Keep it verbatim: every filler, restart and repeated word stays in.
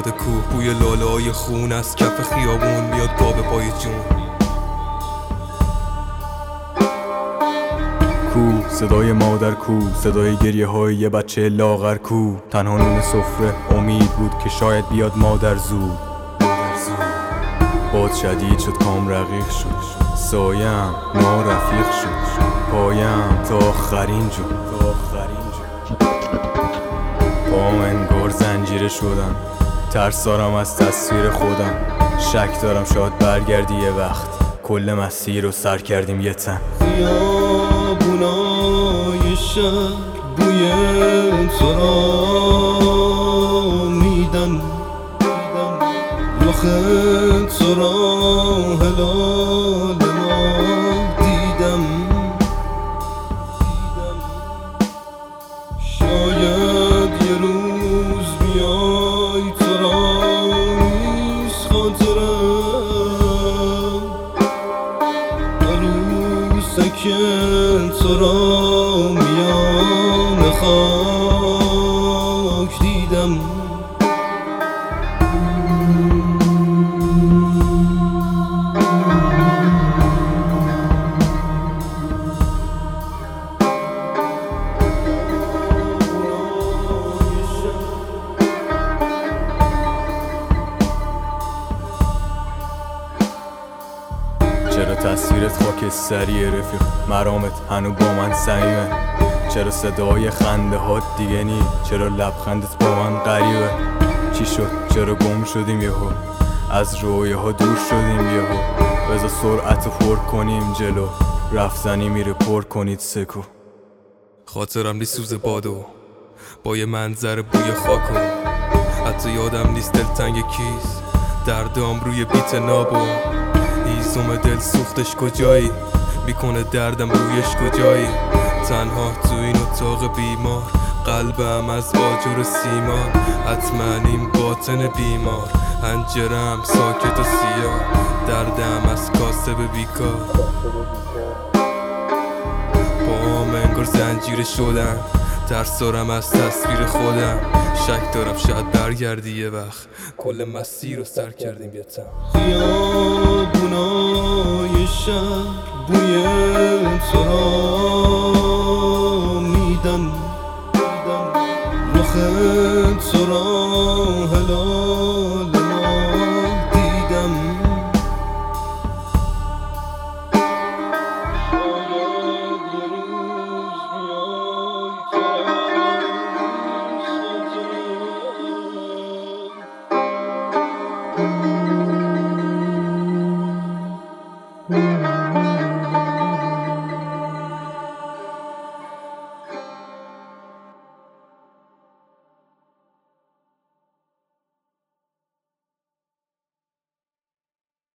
یاد کوه، بوی لاله های خون از کف خیابون میاد پا به پای جون. کو صدای مادر، کو صدای گریه های یه بچه لاغر، کو تنها نون سفره امید بود که شاید بیاد مادر زود. باد شدید شد، کام رقیق شد، سایم نارفیق شد، پایم تا آخرین جو پام انگار زنجیره شدم، ترس دارم از تصویر خودم، شک دارم شاید برگردی یه وقت، کل مسیر رو سر کردیم یه تن. خیابونای شهر بوی تو را میدن، رخ تو را هلال ما دیدم، شاید یه روز بیای تو را نیست خاطرم، عروسک تو را میان خاک دیدم. چرا تصویرت خاکستریه رفیق، مرامت هنو با من صمیمه، چرا صدای خنده هات دیگه نی، چرا لبخندت با من غریبه. چی شد؟ چرا گم شدیم یهو، از رویه ها دور شدیم یهو، بذار سرعت پر کنیم جلو، رفتنی میره پر کنید سکو. خاطرم نیست سوز بادو با یه منظر بوی خاکو، حتی یادم نیست دلتنگ کیست، دردام روی بیت نابو، هیزم دل سوختش کجایی، میکنه دردم رویش کجایی، تنها تو این اتاق بیمار، قلبم از آجر سیمان، حتما این باطن بیمار، هنجرم ساکت و سیاه، دردم از کاسب بیکار، پاهم انگار زنجیره شدن، ترس دارم از تصویر خودم، شک دارم شاید برگردی یه وقت، کل مسیر رو سر کردیم یه تن. خیابونای شهر بوی تو را